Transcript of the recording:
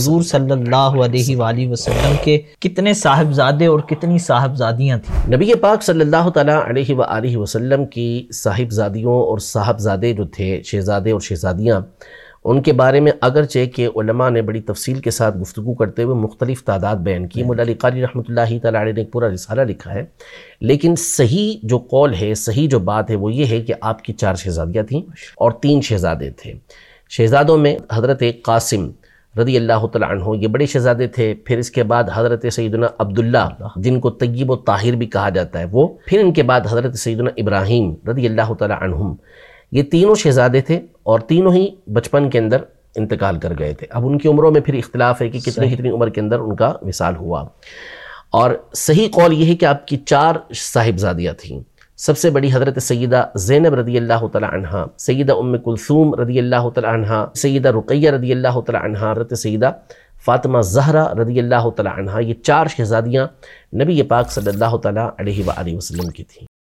حضور صلی اللہ علیہ وآلہ وسلم کے کتنے صاحبزادے اور کتنی صاحبزادیاں تھیں؟ نبی پاک صلی اللہ تعالیٰ علیہ وآلہ وسلم کی صاحبزادیوں اور صاحبزادے جو تھے، شہزادے اور شہزادیاں، ان کے بارے میں اگرچہ کہ علماء نے بڑی تفصیل کے ساتھ گفتگو کرتے ہوئے مختلف تعداد بیان کی، مولا علی قاری رحمۃ اللہ تعالیٰ علیہ نے ایک پورا رسالہ لکھا ہے، لیکن صحیح جو قول ہے، صحیح جو بات ہے وہ یہ ہے کہ آپ کی 4 شہزادیاں تھیں اور 3 شہزادے تھے۔ شہزادوں میں حضرت قاسم رضی اللہ تعالیٰ عنہ یہ بڑے شہزادے تھے، پھر اس کے بعد حضرت سیدنا عبداللہ جن کو طیب و طاہر بھی کہا جاتا ہے وہ، پھر ان کے بعد حضرت سیدنا ابراہیم رضی اللہ تعالیٰ عنہم، یہ تینوں شہزادے تھے اور تینوں ہی بچپن کے اندر انتقال کر گئے تھے۔ اب ان کی عمروں میں پھر اختلاف ہے کہ کتنی عمر کے اندر ان کا وصال ہوا، اور صحیح قول یہ ہے کہ آپ کی 4 صاحبزادیاں تھیں۔ سب سے بڑی حضرت سیدہ زینب رضی اللہ تعالی عنہا، سیدہ ام کلثوم رضی اللہ تعالی عنہا، سیدہ رقیہ رضی اللہ تعالی عنہا، حضرت سیدہ فاطمہ زہرا رضی اللہ تعالی عنہا، یہ 4 شہزادیاں نبی پاک صلی اللہ تعالی علیہ وآلہ وسلم کی تھیں۔